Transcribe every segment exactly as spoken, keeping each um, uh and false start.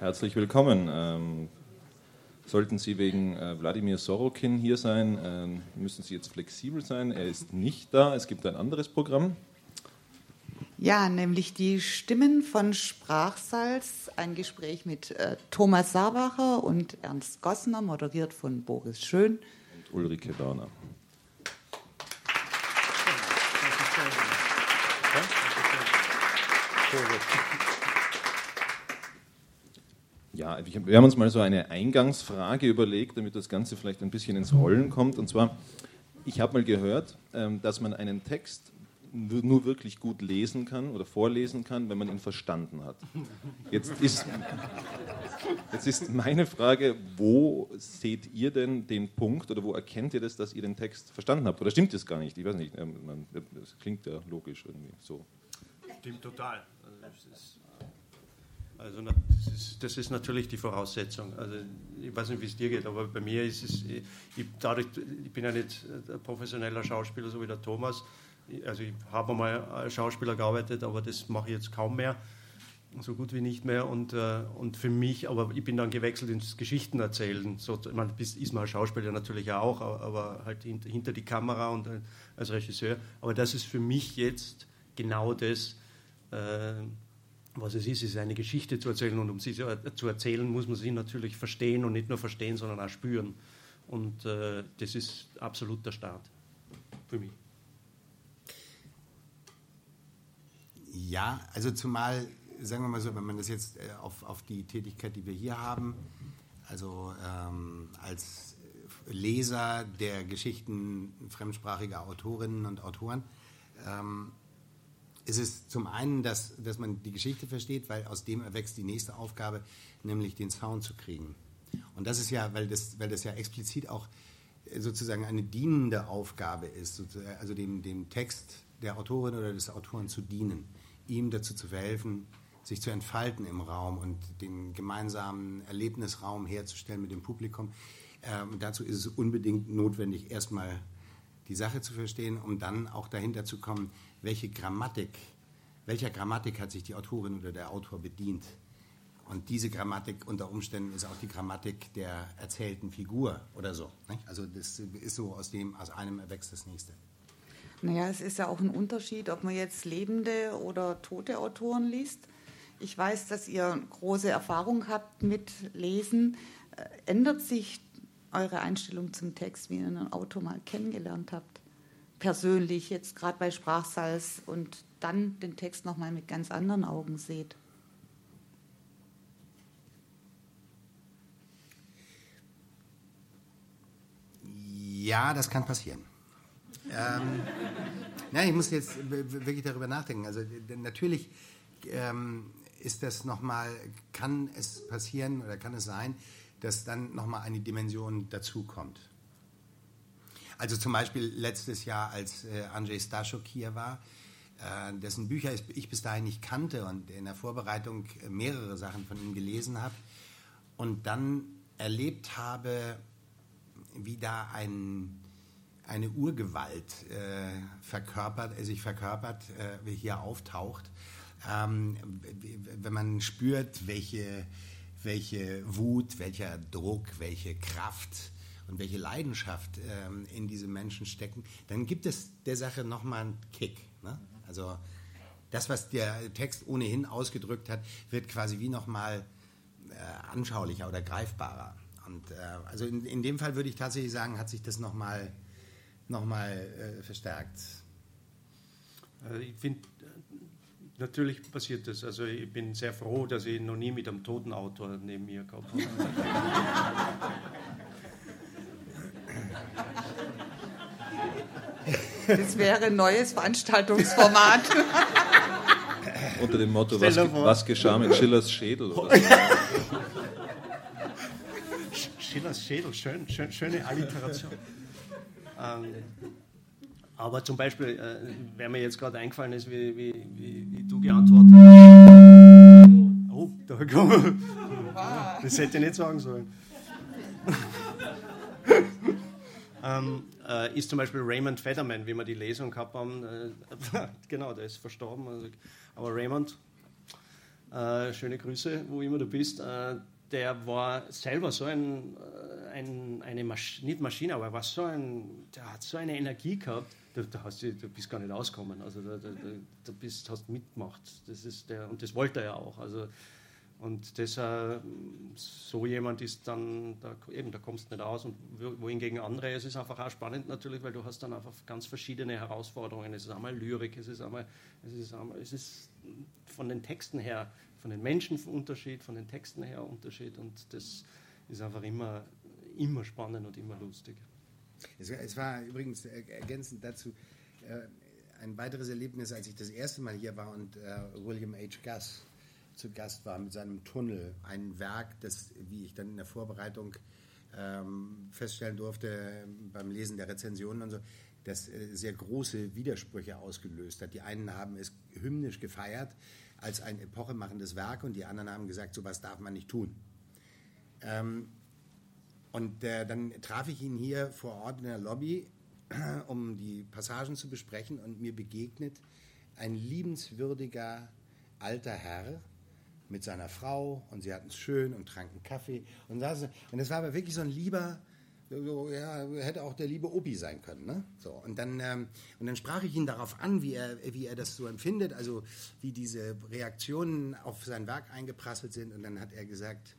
Herzlich willkommen. Ähm, sollten Sie wegen äh, Wladimir Sorokin hier sein, äh, müssen Sie jetzt flexibel sein. Er ist nicht da. Es gibt ein anderes Programm. Ja, nämlich die Stimmen von Sprachsalz, ein Gespräch mit äh, Thomas Saarbacher und Ernst Gossner, moderiert von Boris Schön und Ulrike Dorner. Ja, wir haben uns mal so eine Eingangsfrage überlegt, damit das Ganze vielleicht ein bisschen ins Rollen kommt. Und zwar, ich habe mal gehört, dass man einen Text nur wirklich gut lesen kann oder vorlesen kann, wenn man ihn verstanden hat. Jetzt ist, jetzt ist meine Frage, wo seht ihr denn den Punkt oder wo erkennt ihr das, dass ihr den Text verstanden habt? Oder stimmt das gar nicht? Ich weiß nicht, das klingt ja logisch irgendwie so. Stimmt total. Also, das ist, also das, ist, das ist natürlich die Voraussetzung. Also ich weiß nicht, wie es dir geht, aber bei mir ist es, ich, dadurch, ich bin ja nicht ein professioneller Schauspieler, so wie der Thomas. Also ich habe mal als Schauspieler gearbeitet, aber das mache ich jetzt kaum mehr, so gut wie nicht mehr. Und, äh, und für mich, aber ich bin dann gewechselt ins Geschichtenerzählen. So, man ist mal Schauspieler natürlich auch, aber halt hinter, hinter die Kamera und äh, als Regisseur. Aber das ist für mich jetzt genau das, äh, was es ist, ist eine Geschichte zu erzählen. Und um sie zu erzählen, muss man sie natürlich verstehen und nicht nur verstehen, sondern auch spüren. Und äh, das ist absolut der Start für mich. Ja, also zumal, sagen wir mal so, wenn man das jetzt äh, auf, auf die Tätigkeit, die wir hier haben, also ähm, als Leser der Geschichten fremdsprachiger Autorinnen und Autoren, ähm, ist es zum einen, dass, dass man die Geschichte versteht, weil aus dem erwächst die nächste Aufgabe, nämlich den Sound zu kriegen. Und das ist ja, weil das, weil das ja explizit auch sozusagen eine dienende Aufgabe ist, also dem, dem Text der Autorin oder des Autoren zu dienen, ihm dazu zu verhelfen, sich zu entfalten im Raum und den gemeinsamen Erlebnisraum herzustellen mit dem Publikum. Ähm, dazu ist es unbedingt notwendig, erstmal die Sache zu verstehen, um dann auch dahinter zu kommen, welche Grammatik, welcher Grammatik hat sich die Autorin oder der Autor bedient. Und diese Grammatik unter Umständen ist auch die Grammatik der erzählten Figur oder so. Nicht? Also das ist so, aus dem, aus einem erwächst das Nächste. Naja, es ist ja auch ein Unterschied, ob man jetzt lebende oder tote Autoren liest. Ich weiß, dass ihr große Erfahrung habt mit Lesen. Ändert sich eure Einstellung zum Text, wie ihr einen Autor mal kennengelernt habt? Persönlich, jetzt gerade bei Sprachsalz und dann den Text nochmal mit ganz anderen Augen seht? Ja, das kann passieren. ähm, nein, ich muss jetzt wirklich darüber nachdenken. Also natürlich ähm, ist das nochmal, kann es passieren oder kann es sein, dass dann nochmal eine Dimension dazukommt. Also zum Beispiel letztes Jahr, als äh, Andrzej Staszuk hier war, äh, dessen Bücher ich bis dahin nicht kannte und in der Vorbereitung mehrere Sachen von ihm gelesen habe und dann erlebt habe, wie da ein, eine Urgewalt äh, verkörpert, äh, sich verkörpert, äh, hier auftaucht. Ähm, wenn man spürt, welche, welche Wut, welcher Druck, welche Kraft und welche Leidenschaft ähm, in diesem Menschen stecken, dann gibt es der Sache nochmal einen Kick. Ne? Also das, was der Text ohnehin ausgedrückt hat, wird quasi wie nochmal äh, anschaulicher oder greifbarer. Und äh, also in, in dem Fall würde ich tatsächlich sagen, hat sich das nochmal noch mal, äh, verstärkt. Ich finde, natürlich passiert das. Also ich bin sehr froh, dass ich noch nie mit einem toten Autor neben mir gehabt habe. Das wäre ein neues Veranstaltungsformat. Unter dem Motto, was, was geschah mit Schillers Schädel? Oder so. Schillers Schädel, schön, schön, schöne Alliteration. ähm, aber zum Beispiel, äh, wer mir jetzt gerade eingefallen ist, wie, wie, wie, wie du geantwortet hast. Oh, da kommen. Das hätte ich nicht sagen sollen. ähm, äh, ist zum Beispiel Raymond Federman, wie wir die Lesung gehabt haben. Äh, genau, der ist verstorben. Also, aber Raymond, äh, schöne Grüße, wo immer du bist, äh, der war selber so ein, ein eine Masch- nicht Maschine, aber er war so ein, der hat so eine Energie gehabt, du, du, hast, du bist gar nicht ausgekommen, also du, du, du bist, hast mitgemacht, das ist der, und das wollte er ja auch, also und das, äh, so jemand ist dann, da, eben, da kommst du nicht aus und wohingegen andere, es ist einfach auch spannend natürlich, weil du hast dann einfach ganz verschiedene Herausforderungen, es ist einmal Lyrik, es ist einmal, es ist einmal, es ist von den Texten her, von den Menschen Unterschied, von den Texten her Unterschied und das ist einfach immer, immer spannend und immer lustig. Es, es war übrigens ergänzend dazu äh, ein weiteres Erlebnis, als ich das erste Mal hier war und äh, William H. Gass zu Gast war mit seinem Tunnel, ein Werk, das, wie ich dann in der Vorbereitung ähm, feststellen durfte, beim Lesen der Rezensionen und so, das äh, sehr große Widersprüche ausgelöst hat. Die einen haben es hymnisch gefeiert als ein epochemachendes Werk und die anderen haben gesagt, sowas darf man nicht tun. Ähm, und äh, dann traf ich ihn hier vor Ort in der Lobby, um die Passagen zu besprechen und mir begegnet ein liebenswürdiger alter Herr mit seiner Frau und sie hatten es schön und tranken Kaffee und saßen, und das war aber wirklich so ein lieber, so, ja, hätte auch der liebe Opi sein können, ne? So, und dann ähm, und dann sprach ich ihn darauf an, wie er wie er das so empfindet, also wie diese Reaktionen auf sein Werk eingeprasselt sind, und dann hat er gesagt,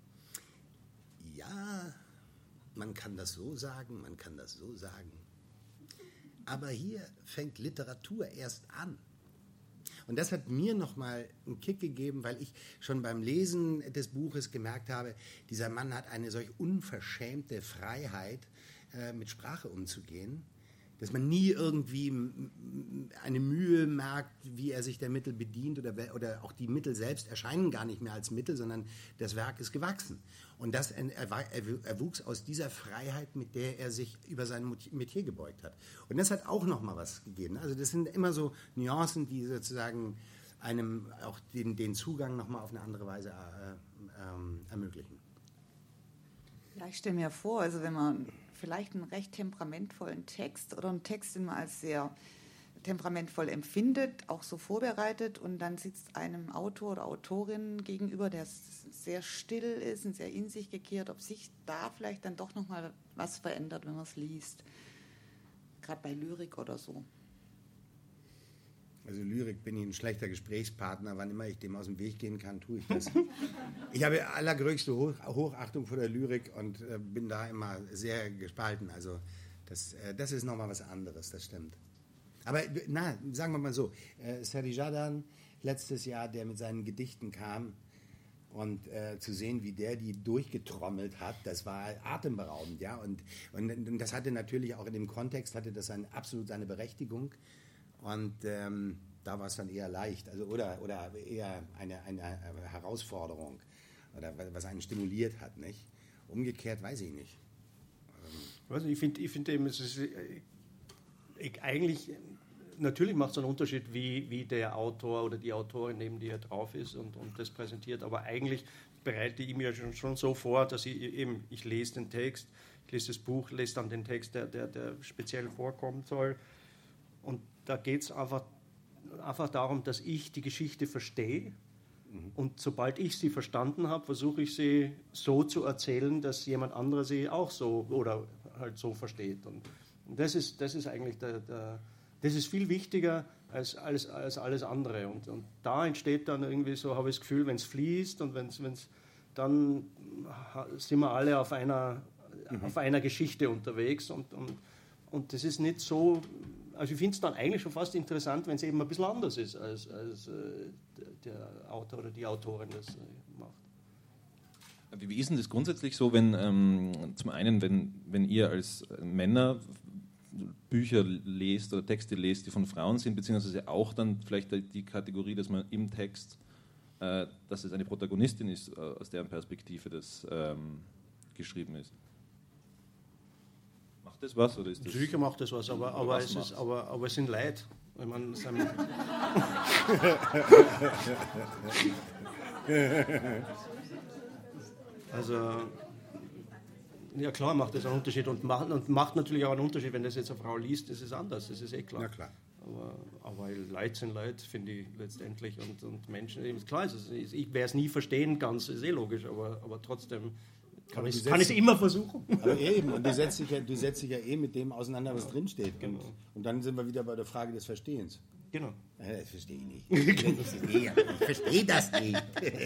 ja, man kann das so sagen, man kann das so sagen, aber hier fängt Literatur erst an. Und das hat mir nochmal einen Kick gegeben, weil ich schon beim Lesen des Buches gemerkt habe, dieser Mann hat eine solch unverschämte Freiheit, äh, mit Sprache umzugehen, dass man nie irgendwie eine Mühe merkt, wie er sich der Mittel bedient, oder, oder auch die Mittel selbst erscheinen gar nicht mehr als Mittel, sondern das Werk ist gewachsen. Und das erwuchs aus dieser Freiheit, mit der er sich über sein Metier gebeugt hat. Und das hat auch nochmal was gegeben. Also das sind immer so Nuancen, die sozusagen einem auch den, den Zugang nochmal auf eine andere Weise äh, ähm, ermöglichen. Ja, ich stelle mir vor, also wenn man vielleicht einen recht temperamentvollen Text oder einen Text, den man als sehr temperamentvoll empfindet, auch so vorbereitet, und dann sitzt einem Autor oder Autorin gegenüber, der sehr still ist und sehr in sich gekehrt, ob sich da vielleicht dann doch nochmal was verändert, wenn man es liest. Gerade bei Lyrik oder so. Also Lyrik bin ich ein schlechter Gesprächspartner, wann immer ich dem aus dem Weg gehen kann, tue ich das. Ich habe allergrößte Hoch, Hochachtung vor der Lyrik und äh, bin da immer sehr gespalten. Also das, äh, das ist nochmal was anderes, das stimmt. Aber na, sagen wir mal so, äh, Seri Jadan letztes Jahr, der mit seinen Gedichten kam, und äh, zu sehen, wie der die durchgetrommelt hat, das war atemberaubend, ja. Und, und, und das hatte natürlich auch in dem Kontext, hatte das ein, absolut seine Berechtigung. Und ähm, da war es dann eher leicht, also oder, oder eher eine, eine Herausforderung, oder was einen stimuliert hat, nicht? Umgekehrt weiß ich nicht. Also ich finde ich find eben, es ist ich, eigentlich, natürlich macht es einen Unterschied, wie, wie der Autor oder die Autorin neben dir drauf ist und, und das präsentiert, aber eigentlich bereite ich mir schon, schon so vor, dass ich eben, ich lese den Text, ich lese das Buch, lese dann den Text, der, der, der speziell vorkommen soll, und da geht es einfach, einfach darum, dass ich die Geschichte verstehe, mhm. und sobald ich sie verstanden habe, versuche ich sie so zu erzählen, dass jemand anderer sie auch so oder halt so versteht. Und, und das ist, das ist eigentlich der, der, das ist viel wichtiger als, als, als alles andere. Und, und da entsteht dann irgendwie so, habe ich das Gefühl, wenn es fließt und wenn es, dann sind wir alle auf einer, mhm. auf einer Geschichte unterwegs, und, und, und das ist nicht so. Also ich finde es dann eigentlich schon fast interessant, wenn es eben ein bisschen anders ist, als, als äh, der, der Autor oder die Autorin das äh, macht. Wie ist denn das grundsätzlich so, wenn ähm, zum einen, wenn, wenn ihr als Männer Bücher lest oder Texte lest, die von Frauen sind, beziehungsweise auch dann vielleicht die Kategorie, dass man im Text, äh, dass es eine Protagonistin ist, äh, aus deren Perspektive das ähm, geschrieben ist? Macht das was? Oder ist das Sicher macht das was, aber, aber, was es, ist, aber, aber es sind Leute. Ich meine, es sind also, ja klar macht das einen Unterschied, und macht, und macht natürlich auch einen Unterschied, wenn das jetzt eine Frau liest, das ist anders, das ist eh klar. Na klar. Aber, aber Leid sind Leid, finde ich letztendlich. Und, und Menschen, klar, ist es, ich werde es nie verstehen, ganz, ist eh logisch, aber, aber trotzdem kann ich es immer versuchen. Aber eben, und du setzt, dich ja, du setzt dich ja eh mit dem auseinander, was drinsteht. Genau. Und, und dann sind wir wieder bei der Frage des Verstehens. Genau. Das verstehe ich nicht. Ich verstehe das nicht.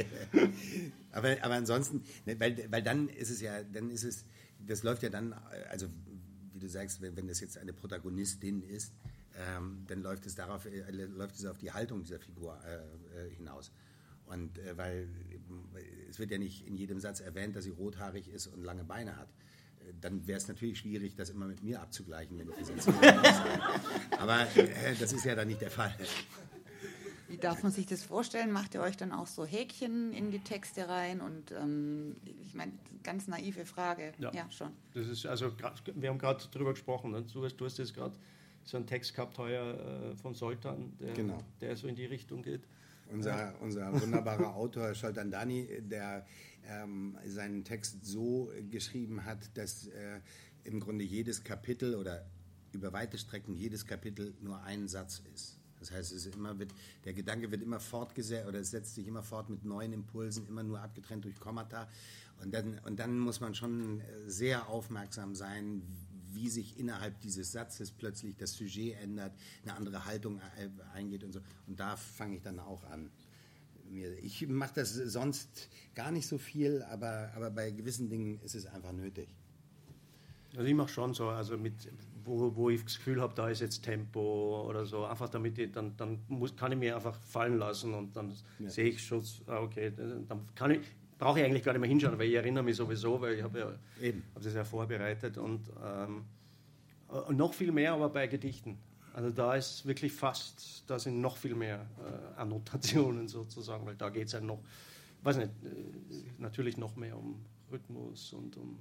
aber, aber ansonsten, weil, weil dann ist es ja, dann ist es, das läuft ja dann, also wie du sagst, wenn, wenn das jetzt eine Protagonistin ist, ähm, dann läuft es darauf, äh, läuft es auf die Haltung dieser Figur äh, hinaus. Und äh, weil es wird ja nicht in jedem Satz erwähnt, dass sie rothaarig ist und lange Beine hat. Dann wäre es natürlich schwierig, das immer mit mir abzugleichen, wenn ich das erzähle. Aber äh, das ist ja dann nicht der Fall. Wie darf man sich das vorstellen? Macht ihr euch dann auch so Häkchen in die Texte rein? Und ähm, ich meine, ganz naive Frage. Ja, ja schon. Das ist also, wir haben gerade drüber gesprochen. Ne? Du, du hast jetzt gerade so einen Text gehabt heuer äh, von Soltan, der, genau. der so in die Richtung geht. Unser, unser wunderbarer Autor Zoltán Dani, der ähm, seinen Text so geschrieben hat, dass äh, im Grunde jedes Kapitel oder über weite Strecken jedes Kapitel nur ein Satz ist. Das heißt, es ist immer wird, der Gedanke wird immer fortgesetzt oder es setzt sich immer fort mit neuen Impulsen, immer nur abgetrennt durch Kommata. Und dann, und dann muss man schon sehr aufmerksam sein, wie sich innerhalb dieses Satzes plötzlich das Sujet ändert, eine andere Haltung eingeht und so. Und da fange ich dann auch an. Ich mache das sonst gar nicht so viel, aber, aber bei gewissen Dingen ist es einfach nötig. Also ich mache schon so, also mit, wo, wo ich das Gefühl habe, da ist jetzt Tempo oder so, einfach damit ich, dann, dann muss, kann ich mir einfach fallen lassen und dann ja. sehe ich schon, okay, dann kann ich, brauche ich eigentlich gar nicht mehr hinschauen, weil ich erinnere mich sowieso, weil ich habe ja hab das ja vorbereitet und ähm, noch viel mehr aber bei Gedichten. Also da ist wirklich fast, da sind noch viel mehr äh, Annotationen sozusagen, weil da geht es ja noch, weiß nicht, äh, natürlich noch mehr um Rhythmus und um,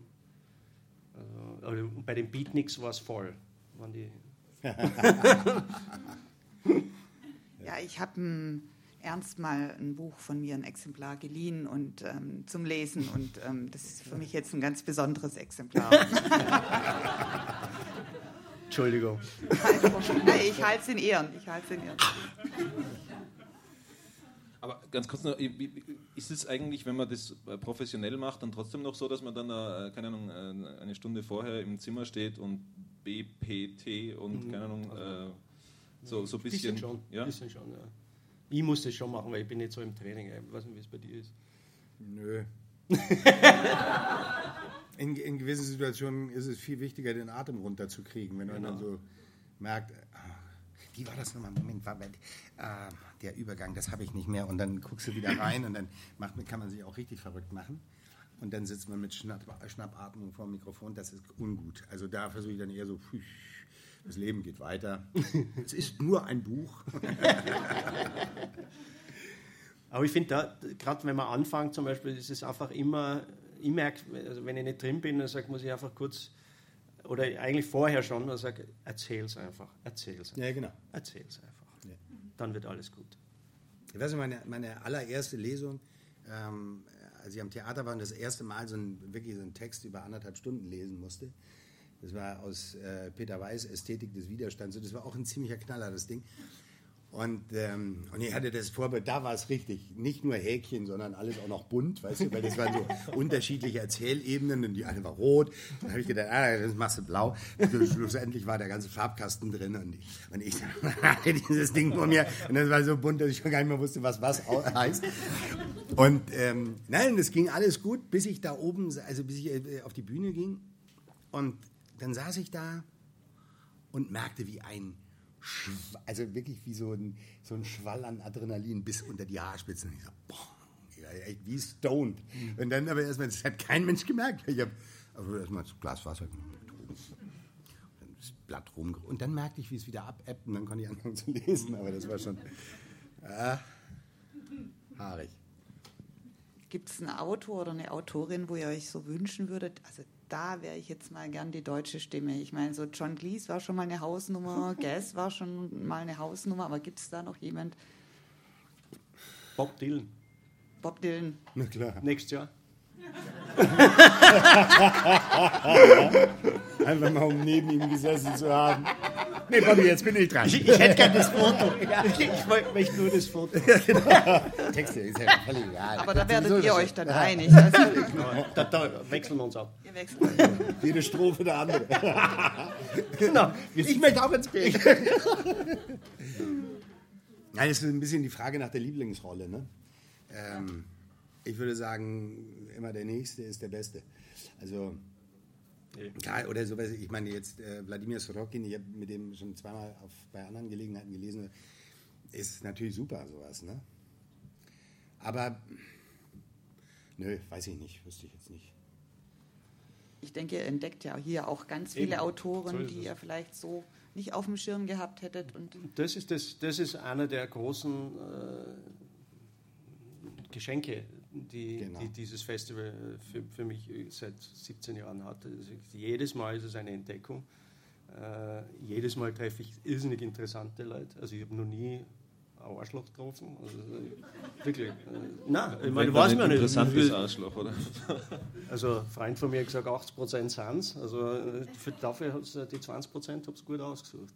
also, also bei den Beatniks war es voll. Waren die ja, ich habe Ernst mal ein Buch von mir, ein Exemplar geliehen und ähm, zum Lesen und ähm, das ist für mich jetzt ein ganz besonderes Exemplar. Entschuldigung. Nein, ich halte es in Ehren. Ich halte es in Ehren. Aber ganz kurz noch, ist es eigentlich, wenn man das professionell macht, dann trotzdem noch so, dass man dann, äh, keine Ahnung, eine Stunde vorher im Zimmer steht und B P T und, mhm. keine Ahnung, äh, so, so ein bisschen... Bisschen schon, ja? bisschen schon, ja. Ich muss das schon machen, weil ich bin nicht so im Training. Ich weiß nicht, wie es bei dir ist. Nö. in, in gewissen Situationen ist es viel wichtiger, den Atem runterzukriegen, wenn man genau. dann so merkt, oh, wie war das nochmal? Moment, war bei, äh, der Übergang, das habe ich nicht mehr. Und dann guckst du wieder rein und dann macht, kann man sich auch richtig verrückt machen. Und dann sitzt man mit Schnapp, Schnappatmung vor dem Mikrofon, das ist ungut. Also da versuche ich dann eher so, pfüh, das Leben geht weiter. Es ist nur ein Buch. Aber ich finde, gerade wenn man anfängt zum Beispiel, ist es einfach immer, ich merke, also wenn ich nicht drin bin, dann sag, muss ich einfach kurz, oder eigentlich vorher schon, dann sage erzähl's einfach, erzähl's einfach. Ja, genau. Erzähl's einfach. Ja. Dann wird alles gut. Ich weiß nicht, meine, meine allererste Lesung, ähm, als ich am Theater war und das erste Mal so ein, wirklich so einen Text über anderthalb Stunden lesen musste, das war aus äh, Peter Weiß, Ästhetik des Widerstands. Und das war auch ein ziemlicher Knaller, das Ding. Und, ähm, und ich hatte das Vorbild, da war es richtig. Nicht nur Häkchen, sondern alles auch noch bunt, weißt du, weil das waren so unterschiedliche Erzählebenen und die eine war rot. Dann habe ich gedacht, ah, das machst du blau. Schlussendlich war der ganze Farbkasten drin und ich, und ich hatte dieses Ding vor mir und das war so bunt, dass ich schon gar nicht mehr wusste, was was heißt. Und ähm, nein, das ging alles gut, bis ich da oben, also bis ich äh, auf die Bühne ging und dann saß ich da und merkte, wie ein, Schw- also wirklich wie so ein, so ein Schwall an Adrenalin bis unter die Haarspitzen. Und ich so, boah, echt wie stoned. Und dann aber erstmal, das hat kein Mensch gemerkt. Ich habe also erstmal das Glas Wasser getrunken, dann das Blatt rum und dann merkte ich, wie es wieder abebbt und dann konnte ich anfangen zu lesen. Aber das war schon äh, haarig. Gibt es einen Autor oder eine Autorin, wo ihr euch so wünschen würdet? Also da wäre ich jetzt mal gern die deutsche Stimme. Ich meine, so John Cleese war schon mal eine Hausnummer, Gas war schon mal eine Hausnummer, aber gibt es da noch jemand? Bob Dylan. Bob Dylan. Na klar. Nächstes Jahr. Einfach mal, um neben ihm gesessen zu haben. Nee, Bobby, jetzt bin ich dran. Ich, ich hätte gerne das Foto. Ja, ich, ich möchte nur das Foto. Ja, genau. Texte ist ja völlig egal. Aber da werdet Sowieso ihr das euch so. dann einig. Also, Da, da wechseln wir uns ab. ihr wechselt euch. Jede Strophe der andere. Genau. Ich möchte auch ins Bild. Ja, das ist ein bisschen die Frage nach der Lieblingsrolle. Ne? Ähm, ich würde sagen, immer der Nächste ist der Beste. Also, klar, oder sowas. Ich meine, jetzt äh, Wladimir Sorokin, ich habe mit dem schon zweimal auf, bei anderen Gelegenheiten gelesen, ist natürlich super, sowas. Ne? Aber, nö, weiß ich nicht, wüsste ich jetzt nicht. Ich denke, ihr entdeckt ja hier auch ganz viele Eben. Autoren, So ist die es. ihr vielleicht so nicht auf dem Schirm gehabt hättet. Und Das ist, das, das ist einer der großen äh, Geschenke, die, Genau. die dieses Festival für, für mich seit siebzehn Jahren hat. Also jedes Mal ist es eine Entdeckung. Äh, jedes Mal treffe ich irrsinnig interessante Leute. Also ich habe noch nie ein Arschloch getroffen. Also, äh, wirklich. Äh, nein, ich meine, weiß man nicht. Interessantes Arschloch, oder? Also ein Freund von mir hat gesagt, achtzig Prozent sind es. Also äh, für, dafür hat die zwanzig Prozent hab's gut ausgesucht.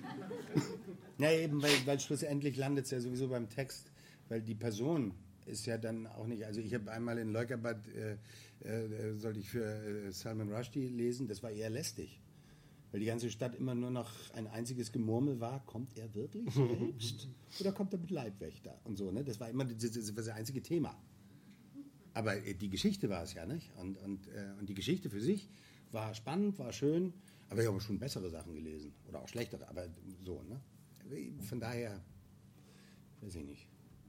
Ja, eben, weil, weil schlussendlich landet es ja sowieso beim Text, weil die Person ist ja dann auch nicht, also ich habe einmal in Leukerbad, äh, äh, sollte ich für äh, Salman Rushdie lesen, das war eher lästig, weil die ganze Stadt immer nur noch ein einziges Gemurmel war, kommt er wirklich selbst oder kommt er mit Leibwächter und so, ne? Das war immer das, das, das einzige Thema. Aber äh, die Geschichte war es ja, nicht? Und, und, äh, und die Geschichte für sich war spannend, war schön, aber ich habe schon bessere Sachen gelesen oder auch schlechtere, aber so, ne? Von daher, weiß ich nicht.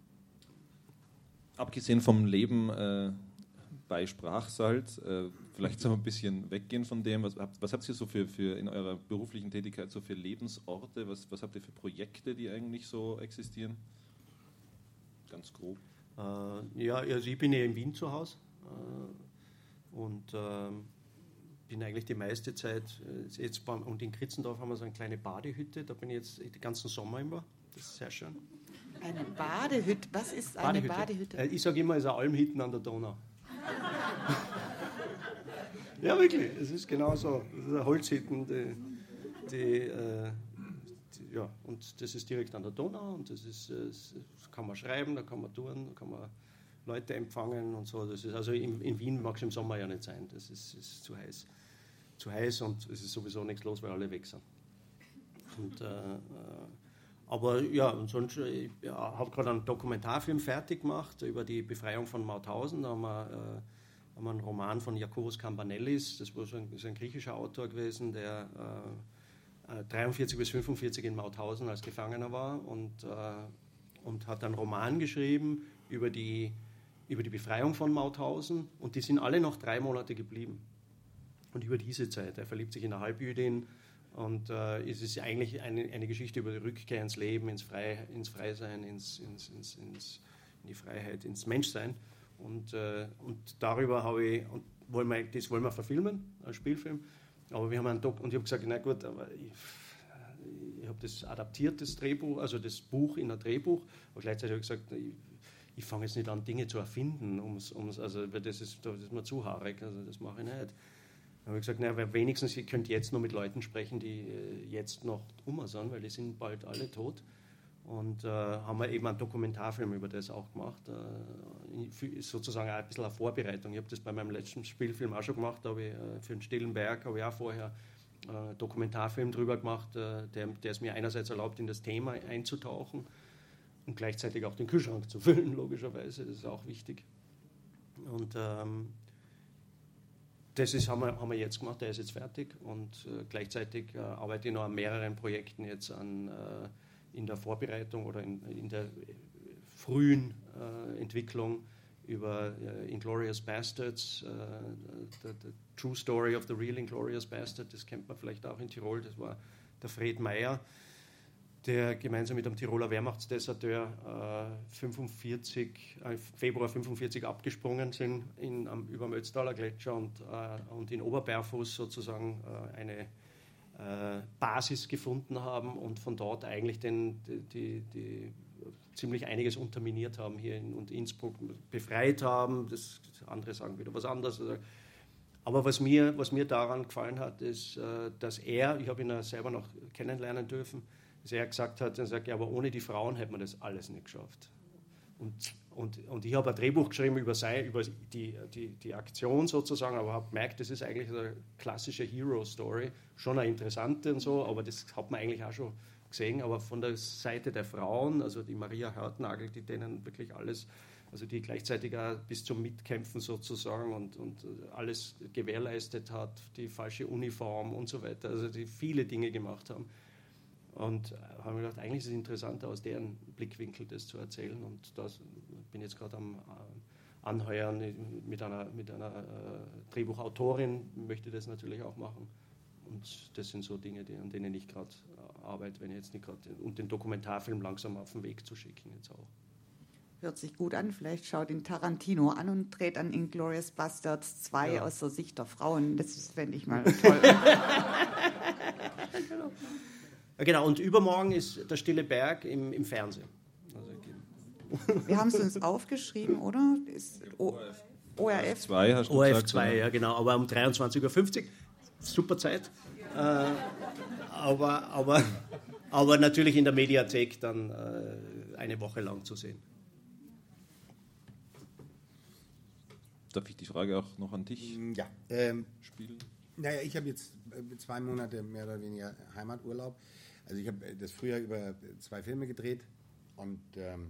Abgesehen vom Leben äh, bei Sprachsalz, äh, vielleicht so ein bisschen weggehen von dem, was habt, was habt ihr so für, für in eurer beruflichen Tätigkeit so für Lebensorte, was, was habt ihr für Projekte, die eigentlich so existieren? Ganz grob. Äh, ja, also ich bin ja in Wien zu Hause äh, und äh, bin eigentlich die meiste Zeit, äh, jetzt beim, und in Kritzendorf haben wir so eine kleine Badehütte, da bin ich jetzt den ganzen Sommer immer, das ist sehr schön. eine Badehütte, was ist eine Badehütte. Badehütte? Äh, ich sage immer, es ist ein Almhitten an der Donau. Ja, wirklich, es ist genau so. Das ist eine Holzhitten, die, die, äh, die, ja, und das ist direkt an der Donau und das ist, das kann man schreiben, da kann man touren, da kann man Leute empfangen und so. Das ist, also in, in Wien mag es im Sommer ja nicht sein, das ist, ist zu heiß. Zu heiß und es ist sowieso nichts los, weil alle weg sind. Und, äh, aber ja, und sonst, ich ja, habe gerade einen Dokumentarfilm fertig gemacht über die Befreiung von Mauthausen. Da haben wir, äh, haben wir einen Roman von Yakouros Kambanellis, das war so ein, so ein griechischer Autor gewesen, der äh, dreiundvierzig bis fünfundvierzig in Mauthausen als Gefangener war und, äh, und hat einen Roman geschrieben über die, über die Befreiung von Mauthausen und die sind alle noch drei Monate geblieben. Und über diese Zeit, er verliebt sich in eine Halbjüdin und äh, es ist eigentlich eine, eine Geschichte über die Rückkehr ins Leben, ins, Frei, ins Freisein, ins, ins, ins, ins, in die Freiheit, ins Menschsein. Und, äh, und darüber habe ich, und wollen wir, das wollen wir verfilmen, als Spielfilm. Aber wir haben einen Doc, und ich habe gesagt, na gut, aber ich, ich habe das adaptiert, das Drehbuch, also das Buch in ein Drehbuch, aber gleichzeitig habe ich gesagt, ich, ich fange jetzt nicht an, Dinge zu erfinden, um's, um's, also, weil das ist, das ist mir zu haarig, also das mache ich nicht. Dann habe ich gesagt, naja, wenigstens, ihr könnt jetzt noch mit Leuten sprechen, die jetzt noch um sind, weil die sind bald alle tot. Und äh, haben wir eben einen Dokumentarfilm über das auch gemacht, äh, sozusagen ein bisschen eine Vorbereitung. Ich habe das bei meinem letzten Spielfilm auch schon gemacht, da habe ich, äh, für den Stillen Berg habe ich auch vorher einen äh, Dokumentarfilm drüber gemacht, äh, der, der es mir einerseits erlaubt, in das Thema einzutauchen und gleichzeitig auch den Kühlschrank zu füllen, logischerweise, das ist auch wichtig. Und ähm, das ist, haben, wir, haben wir jetzt gemacht, der ist jetzt fertig und äh, gleichzeitig äh, arbeite ich noch an mehreren Projekten jetzt an, äh, in der Vorbereitung oder in, in der frühen äh, Entwicklung über äh, Inglourious Bastards, äh, the, the True Story of the Real Inglourious Bastard, das kennt man vielleicht auch in Tirol, das war der Fred Meyer, der gemeinsam mit dem Tiroler Wehrmachtsdeserteur äh, fünfundvierzig, äh, Februar fünfundvierzig abgesprungen sind in, am, über dem Ötztaler Gletscher und, äh, und in Oberberfuß sozusagen äh, eine äh, Basis gefunden haben und von dort eigentlich den, die, die, die ziemlich einiges unterminiert haben hier in und Innsbruck, befreit haben. Das, das andere sagen wieder was anderes. Also, Aber was mir, was mir daran gefallen hat, ist, dass er, ich habe ihn ja selber noch kennenlernen dürfen, dass er gesagt hat, er sagt, ja, aber ohne die Frauen hätte man das alles nicht geschafft. Und, und, und ich habe ein Drehbuch geschrieben über, sei, über die, die, die Aktion sozusagen, aber habe gemerkt, das ist eigentlich eine klassische Hero-Story, schon eine interessante und so, aber das hat man eigentlich auch schon gesehen, aber von der Seite der Frauen, also die Maria Hörtnagel, die denen wirklich alles, also die gleichzeitig auch bis zum Mitkämpfen sozusagen und, und alles gewährleistet hat, die falsche Uniform und so weiter, also die viele Dinge gemacht haben. Und habe mir gedacht, eigentlich ist es interessanter, aus deren Blickwinkel das zu erzählen. Und das bin jetzt gerade am Anheuern mit einer, mit einer äh, Drehbuchautorin, möchte das natürlich auch machen. Und das sind so Dinge, die, an denen ich gerade äh, arbeite, wenn ich jetzt nicht gerade, und den Dokumentarfilm langsam auf den Weg zu schicken jetzt auch. Hört sich gut an. Vielleicht schaut ihn Tarantino an und dreht dann Inglourious Basterds zwei ja. aus der Sicht der Frauen. Das fände ich mal toll. Genau. Genau, und übermorgen ist der Stille Berg im, im Fernsehen. Also, wir haben es uns aufgeschrieben, oder? Ist o- O R F zwei hast du O R F gesagt, zwei, oder? Ja genau, aber um dreiundzwanzig Uhr fünfzig. Super Zeit. Äh, aber, aber, aber natürlich in der Mediathek dann äh, eine Woche lang zu sehen. Darf ich die Frage auch noch an dich Ja. Ähm, spielen? Naja, ich habe jetzt zwei Monate mehr oder weniger Heimaturlaub. Also ich habe das Frühjahr über zwei Filme gedreht und ähm,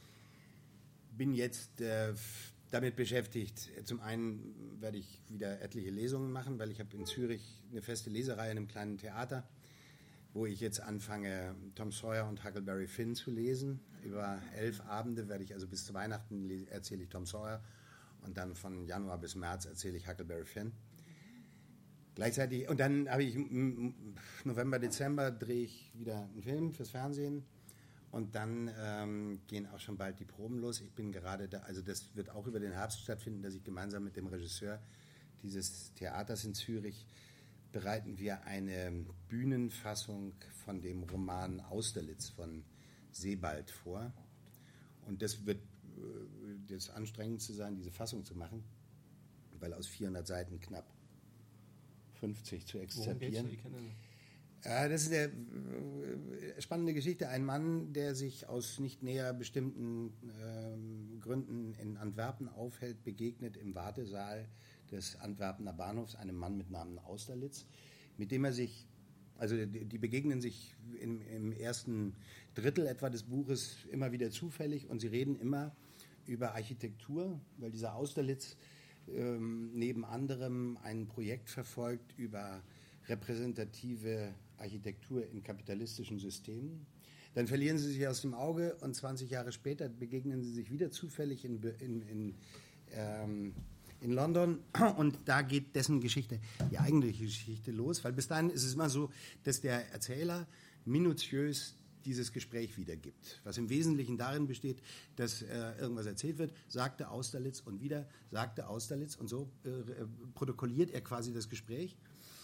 bin jetzt äh, damit beschäftigt. Zum einen werde ich wieder etliche Lesungen machen, weil ich habe in Zürich eine feste Lesereihe in einem kleinen Theater, wo ich jetzt anfange, Tom Sawyer und Huckleberry Finn zu lesen. Über elf Abende werde ich, also bis zu Weihnachten erzähle ich Tom Sawyer und dann von Januar bis März erzähle ich Huckleberry Finn. Gleichzeitig, und dann habe ich November, Dezember drehe ich wieder einen Film fürs Fernsehen und dann ähm, gehen auch schon bald die Proben los. Ich bin gerade da, also das wird auch über den Herbst stattfinden, dass ich gemeinsam mit dem Regisseur dieses Theaters in Zürich bereiten wir eine Bühnenfassung von dem Roman Austerlitz von Sebald vor. Und das wird äh, das Anstrengendste sein, diese Fassung zu machen, weil aus vierhundert Seiten knapp fünfzig zu exzerpieren. Ja, das ist eine äh, spannende Geschichte. Ein Mann, der sich aus nicht näher bestimmten äh, Gründen in Antwerpen aufhält, begegnet im Wartesaal des Antwerpener Bahnhofs einem Mann mit Namen Austerlitz, mit dem er sich, also die, die begegnen sich im, im ersten Drittel etwa des Buches immer wieder zufällig und sie reden immer über Architektur, weil dieser Austerlitz ähm, neben anderem ein Projekt verfolgt über repräsentative Architektur in kapitalistischen Systemen. Dann verlieren sie sich aus dem Auge und zwanzig Jahre später begegnen sie sich wieder zufällig in, in, in, ähm, in London und da geht dessen Geschichte, die eigentliche Geschichte los, weil bis dahin ist es immer so, dass der Erzähler minutiös dieses Gespräch wiedergibt, was im Wesentlichen darin besteht, dass äh, irgendwas erzählt wird, sagte Austerlitz und wieder sagte Austerlitz und so äh, protokolliert er quasi das Gespräch.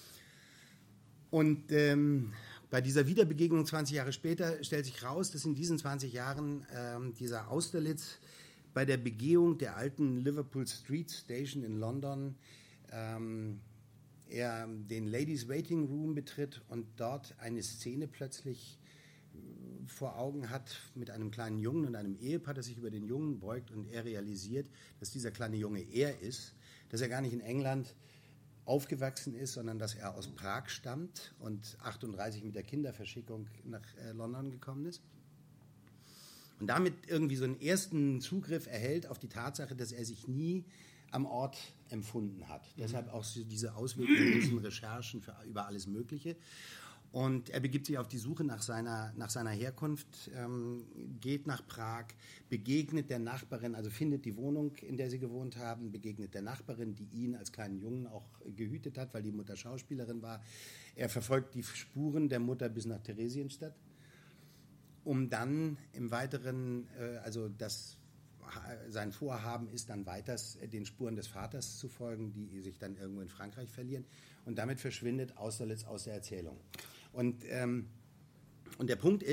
Und ähm, bei dieser Wiederbegegnung zwanzig Jahre später stellt sich raus, dass in diesen zwanzig Jahren ähm, dieser Austerlitz bei der Begehung der alten Liverpool Street Station in London ähm, er den Ladies Waiting Room betritt und dort eine Szene plötzlich vor Augen hat mit einem kleinen Jungen und einem Ehepaar, das sich über den Jungen beugt und er realisiert, dass dieser kleine Junge er ist, dass er gar nicht in England aufgewachsen ist, sondern dass er aus Prag stammt und achtunddreißig mit der Kinderverschickung nach äh, London gekommen ist. Und damit irgendwie so einen ersten Zugriff erhält auf die Tatsache, dass er sich nie am Ort empfunden hat. Mhm. Deshalb auch so diese ausweglosen Recherchen für, über alles Mögliche. Und er begibt sich auf die Suche nach seiner, nach seiner Herkunft, ähm, geht nach Prag, begegnet der Nachbarin, also findet die Wohnung, in der sie gewohnt haben, begegnet der Nachbarin, die ihn als kleinen Jungen auch gehütet hat, weil die Mutter Schauspielerin war. Er verfolgt die Spuren der Mutter bis nach Theresienstadt, um dann im Weiteren, äh, also das, sein Vorhaben ist dann weiters, den Spuren des Vaters zu folgen, die sich dann irgendwo in Frankreich verlieren. Und damit verschwindet Austerlitz aus der Erzählung. Und, ähm, und der Punkt ist,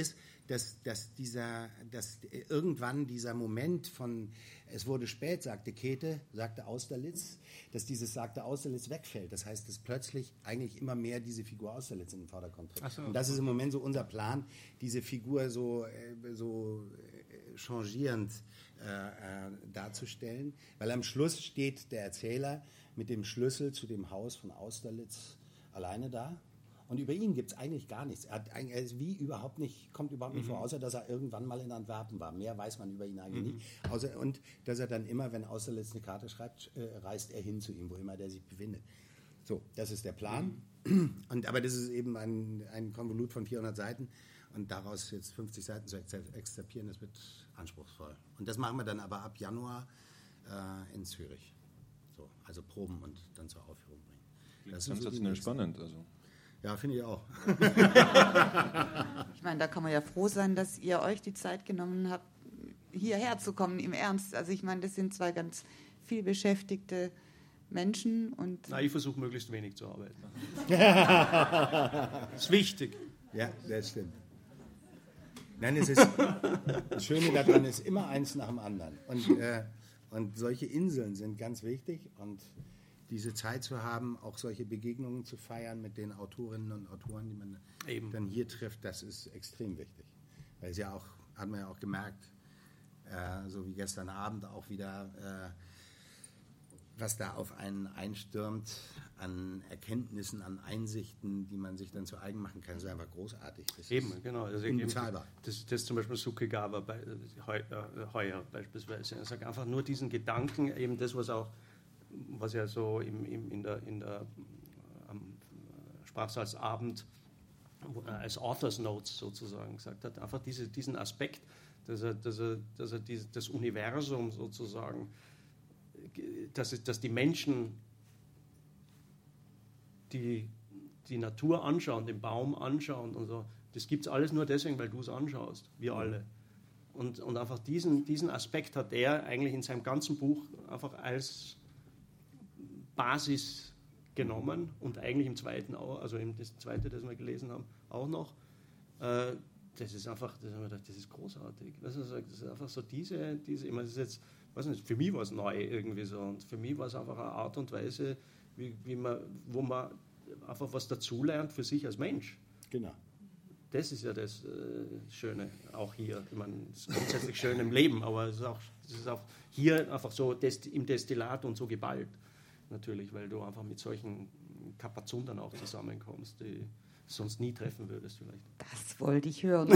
dass, dass, dieser, dass irgendwann dieser Moment von es wurde spät, sagte Käthe, sagte Austerlitz, dass dieses sagte Austerlitz wegfällt. Das heißt, dass plötzlich eigentlich immer mehr diese Figur Austerlitz in den Vordergrund tritt. So. Und das ist im Moment so unser Plan, diese Figur so, so changierend äh, darzustellen, weil am Schluss steht der Erzähler mit dem Schlüssel zu dem Haus von Austerlitz alleine da. Und über ihn gibt es eigentlich gar nichts. Er, hat, er ist wie überhaupt nicht, kommt überhaupt nicht mhm. vor, außer dass er irgendwann mal in Antwerpen war. Mehr weiß man über ihn eigentlich mhm. nicht. Außer, und dass er dann immer, wenn Austerlitz eine Karte schreibt, äh, reist er hin zu ihm, wo immer der sich befindet. So, das ist der Plan. Mhm. Und, aber das ist eben ein, ein Konvolut von vierhundert Seiten. Und daraus jetzt fünfzig Seiten zu exzerpieren, das wird anspruchsvoll. Und das machen wir dann aber ab Januar äh, in Zürich. So, also proben und dann zur Aufführung bringen. Das ist sensationell spannend. Also. Ja, finde ich auch. Ich meine, da kann man ja froh sein, dass ihr euch die Zeit genommen habt, hierher zu kommen, im Ernst. Also ich meine, das sind zwei ganz viel beschäftigte Menschen. Und Na, ich versuche möglichst wenig zu arbeiten. Das ist wichtig. Ja, das stimmt. Nein, es ist, das Schöne daran ist immer eins nach dem anderen. Und, äh, und solche Inseln sind ganz wichtig und diese Zeit zu haben, auch solche Begegnungen zu feiern mit den Autorinnen und Autoren, die man Eben. dann hier trifft, das ist extrem wichtig. Weil es ja auch, hat man ja auch gemerkt, äh, so wie gestern Abend auch wieder, äh, was da auf einen einstürmt an Erkenntnissen, an Einsichten, die man sich dann zu eigen machen kann, ist einfach großartig. Das eben, genau. Also unbezahlbar. Das, das zum Beispiel Sukegawa bei, heu, äh, heuer beispielsweise. Er sagt einfach nur diesen Gedanken, eben das, was auch was er so im, im, in der, in der am Sprachsalzabend als Author's Notes sozusagen gesagt hat, einfach diese, diesen Aspekt, dass er, dass er, dass er die, das Universum sozusagen, dass, dass die Menschen die, die Natur anschauen, den Baum anschauen und so, das gibt es alles nur deswegen, weil du es anschaust, wir alle. Und, und einfach diesen, diesen Aspekt hat er eigentlich in seinem ganzen Buch einfach als Basis genommen und eigentlich im zweiten auch, also im das zweite, das wir gelesen haben, auch noch. Äh, das ist einfach, das, das ist großartig. Das ist einfach so diese, diese ich meine, das ist jetzt, weiß nicht, für mich war es neu irgendwie so und für mich war es einfach eine Art und Weise, wie, wie man, wo man einfach was dazulernt für sich als Mensch. Genau. Das ist ja das äh, Schöne, auch hier. Ich meine, es ist grundsätzlich schön im Leben, aber es ist auch, es ist auch hier einfach so dest, im Destillat und so geballt. Natürlich, weil du einfach mit solchen Kapazundern auch zusammenkommst, die du sonst nie treffen würdest vielleicht. Das wollte ich hören.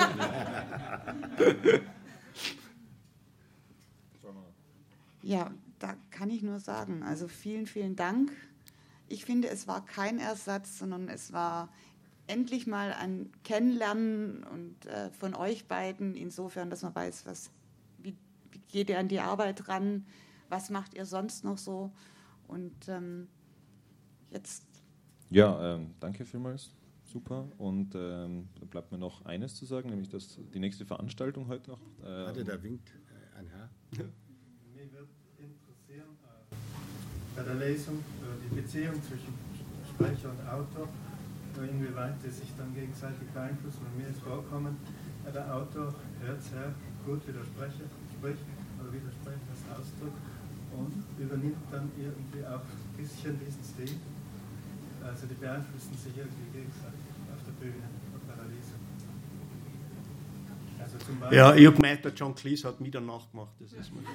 Ja, da kann ich nur sagen, also vielen, vielen Dank. Ich finde, es war kein Ersatz, sondern es war endlich mal ein Kennenlernen und äh, von euch beiden, insofern, dass man weiß, was, wie, wie geht ihr an die Arbeit ran, was macht ihr sonst noch so. Und ähm, jetzt... Ja, ähm, danke vielmals, super. Und ähm, da bleibt mir noch eines zu sagen, nämlich dass die nächste Veranstaltung heute noch... Ähm, Warte, da winkt äh, ein Herr. Ja. Mir wird interessieren, äh, bei der Lesung äh, die Beziehung zwischen Sprecher und Autor, äh, inwieweit die sich dann gegenseitig beeinflussen. Und mir ist vorkommen, äh, der Autor hört sehr gut, wie der Sprecher spricht, oder wie der Sprecher das ausdrückt, und übernimmt dann irgendwie auch ein bisschen diesen Stil. Also die beeinflussen sich irgendwie gegenseitig auf der Bühne und bei der Lesung. Also zum Beispiel ja, ich habe gemeint, der John Cleese hat Mitternacht gemacht. Das ist mal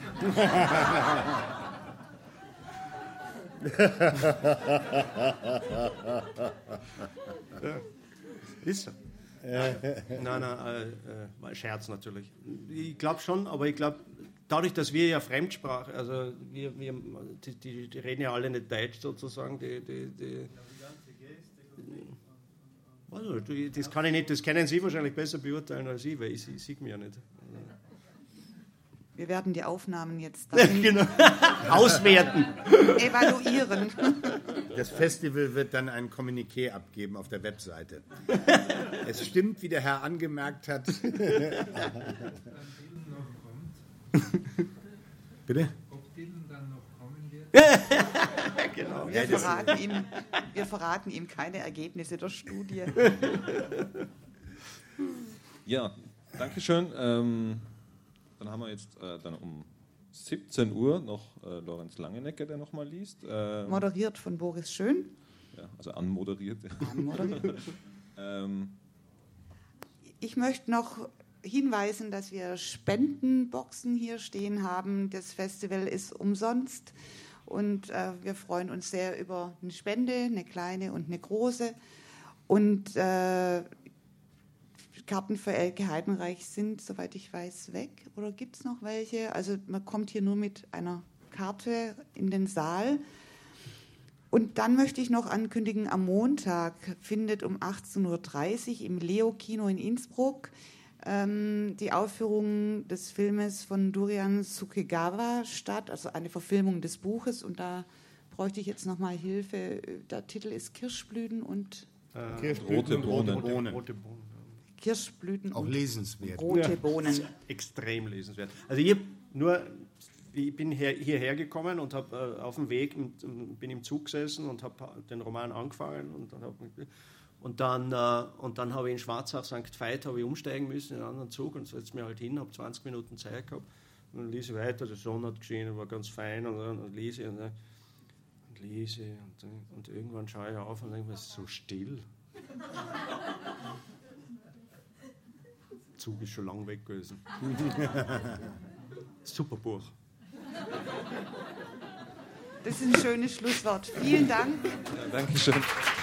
ja. Ist er. Nein, nein, äh, äh, Scherz natürlich. Ich glaube schon, aber ich glaube, dadurch, dass wir ja Fremdsprache, also wir, wir die, die, die reden ja alle nicht Deutsch sozusagen, die, die, die, also, das kann ich nicht, das können Sie wahrscheinlich besser beurteilen als ich, weil ich, ich sehe mich ja nicht. Wir werden die Aufnahmen jetzt dahin genau. auswerten, evaluieren. Das Festival wird dann ein Kommuniqué abgeben auf der Webseite. Es stimmt, wie der Herr angemerkt hat. Bitte? Ob Dylan dann noch kommen wird? genau. Wir verraten, ihm, wir verraten ihm keine Ergebnisse der Studie. Ja, Dankeschön. Ähm, dann haben wir jetzt äh, dann um siebzehn Uhr noch äh, Lorenz Langenecke, der nochmal liest. Ähm, Moderiert von Boris Schön. Ja, also anmoderiert. Anmoderiert. ähm, Ich möchte noch hinweisen, dass wir Spendenboxen hier stehen haben. Das Festival ist umsonst und äh, wir freuen uns sehr über eine Spende, eine kleine und eine große. Und äh, Karten für Elke Heidenreich sind, soweit ich weiß, weg. Oder gibt es noch welche? Also man kommt hier nur mit einer Karte in den Saal. Und dann möchte ich noch ankündigen, am Montag findet um achtzehn Uhr dreißig im Leo-Kino in Innsbruck ähm, die Aufführung des Filmes von Durian Sukegawa statt, also eine Verfilmung des Buches. Und da bräuchte ich jetzt nochmal Hilfe. Der Titel ist Kirschblüten und... Äh, Kirschblüten rote und Bohnen. rote Bohnen. Rote Bohnen. Kirschblüten Auch und lesenswert. rote Ja. Bohnen. Extrem lesenswert. Also ich, nur, ich bin her, hierher gekommen und habe äh, auf dem Weg im, bin im Zug gesessen und habe den Roman angefangen und dann habe und dann, äh, und dann habe ich in Schwarzach Sankt Veit habe ich umsteigen müssen in einen anderen Zug und setze mir halt hin, habe zwanzig Minuten Zeit gehabt und dann lese ich weiter, der Sonne hat geschienen, war ganz fein und dann lese ich und, und lese und, und irgendwann schaue ich auf und denke mir, es ist so still. Der Zug ist schon lang weg gewesen. Super Buch. Das ist ein schönes Schlusswort. Vielen Dank. ja, Dankeschön.